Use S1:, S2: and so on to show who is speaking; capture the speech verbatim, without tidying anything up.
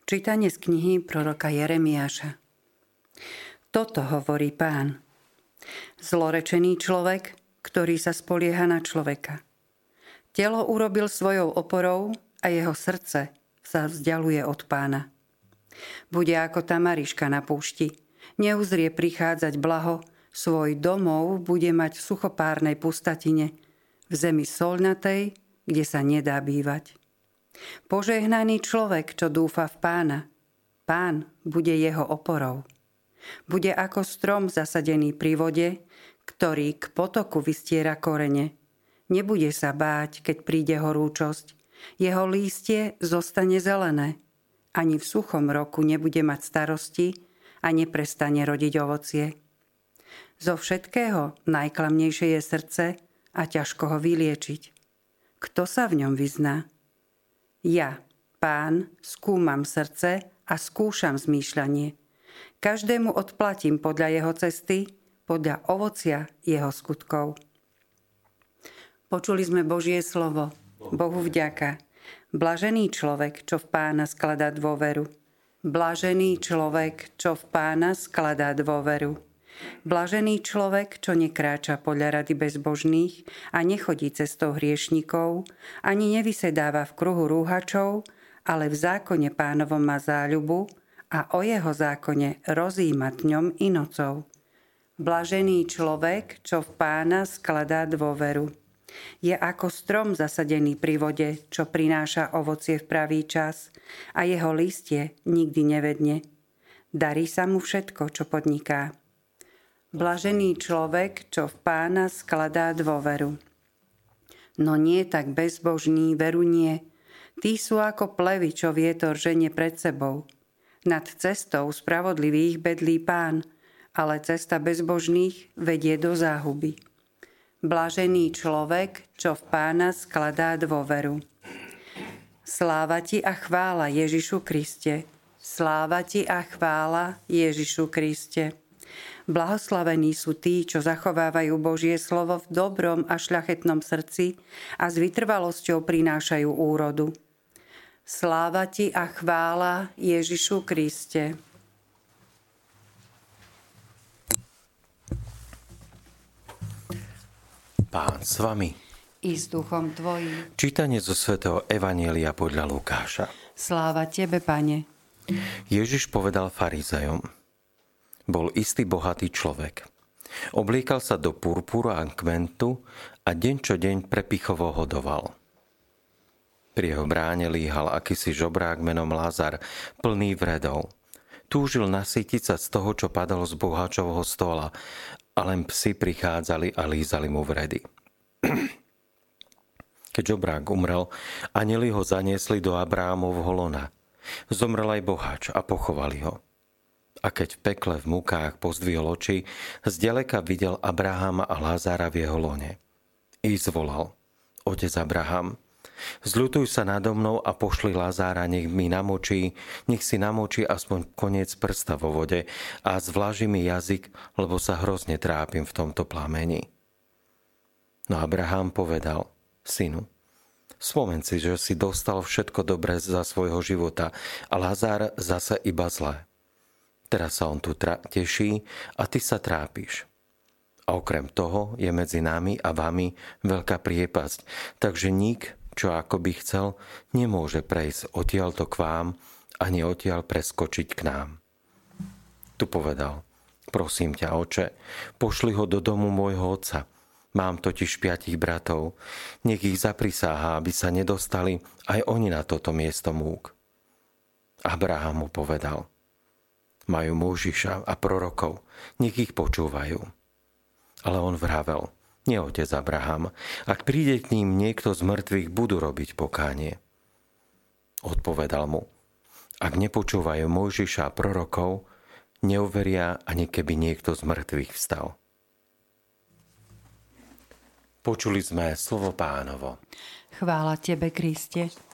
S1: Čítanie z knihy proroka Jeremiáša. Toto hovorí Pán. Zlorečený človek, ktorý sa spolieha na človeka. Telo urobil svojou oporou a jeho srdce sa vzdialuje od Pána. Bude ako tamariška na púšti. Neuzrie prichádzať blaho, svoj domov bude mať v suchopárnej pustatine, v zemi solnatej, kde sa nedá bývať. Požehnaný človek, čo dúfa v Pána. Pán bude jeho oporou. Bude ako strom zasadený pri vode, ktorý k potoku vystiera korene. Nebude sa báť, keď príde horúčosť. Jeho lístie zostane zelené. Ani v suchom roku nebude mať starosti a neprestane rodiť ovocie. Zo všetkého najklamnejšie je srdce a ťažko ho vyliečiť. Kto sa v ňom vyzná? Ja, Pán, skúmam srdce a skúšam zmýšľanie. Každému odplatím podľa jeho cesty, podľa ovocia jeho skutkov. Počuli sme Božie slovo. Bohu vďaka. Blažený človek, čo v Pána skladá dôveru. Blažený človek, čo v Pána skladá dôveru. Blažený človek, čo nekráča podľa rady bezbožných a nechodí cestou hriešnikov, ani nevysedáva v kruhu rúhačov, ale v zákone Pánovom má záľubu a o jeho zákone rozjíma dňom i nocou. Blažený človek, čo v Pána skladá dôveru. Je ako strom zasadený pri vode, čo prináša ovocie v pravý čas a jeho listie nikdy nevedne. Darí sa mu všetko, čo podniká. Blažený človek, čo v Pána skladá dôveru. No nie tak bezbožný, veru nie. Tí sú ako plevy, čo vietor ženie pred sebou. Nad cestou spravodlivých bedlí Pán, ale cesta bezbožných vedie do záhuby. Blažený človek, čo v Pána skladá dôveru. Sláva ti a chvála Ježišu Kriste. Sláva ti a chvála Ježišu Kriste. Blahoslavení sú tí, čo zachovávajú Božie slovo v dobrom a šľachetnom srdci a s vytrvalosťou prinášajú úrodu. Sláva ti a chvála Ježišu Kriste.
S2: Pán s vami.
S1: I s duchom tvojím.
S2: Čítanie zo svätého Evanjelia podľa Lukáša.
S1: Sláva tebe, Pane.
S2: Ježiš povedal farizejom: Bol istý bohatý človek. Obliekal sa do purpuru a kmentu a deň čo deň prepichovo hodoval. Pri jeho bráne líhal akýsi žobrák menom Lazar, plný vredov. Túžil nasýtiť sa z toho, čo padalo z boháčovho stola, a len psi prichádzali a lízali mu vredy. Keď žobrák umrel, anjeli ho zaniesli do Abrahámovho lona. Zomrel aj boháč a pochovali ho. A keď v pekle v mukách pozdvihol oči, zďaleka videl Abraháma a Lázára v jeho lone. I zvolal: Otec Abraham, zľutuj sa nado mnou a pošli Lázára, nech mi namočí, nech si namočí aspoň koniec prsta vo vode a zvláži mi jazyk, lebo sa hrozne trápim v tomto plameni. No Abraham povedal: Synu, spomen si, že si dostal všetko dobré za svojho života a Lazár zase iba zlé. Teraz sa on tu tra- teší a ty sa trápiš. A okrem toho je medzi nami a vami veľká priepasť, takže nik, čo ako by chcel, nemôže prejsť odtiaľto k vám ani odtiaľ preskočiť k nám. Tu povedal: Prosím ťa, oče, pošli ho do domu môjho otca. Mám totiž piatich bratov. Nech ich zaprisáha, aby sa nedostali aj oni na toto miesto múk. Abraham mu povedal: Majú Mojžiša a prorokov, nech ich počúvajú. Ale on vravel: Nie, otec Abraham, ak príde k ním niekto z mŕtvych, budú robiť pokánie. Odpovedal mu: Ak nepočúvajú Mojžiša a prorokov, neuveria, ani keby niekto z mŕtvych vstal. Počuli sme slovo Pánovo.
S1: Chvála tebe, Kriste.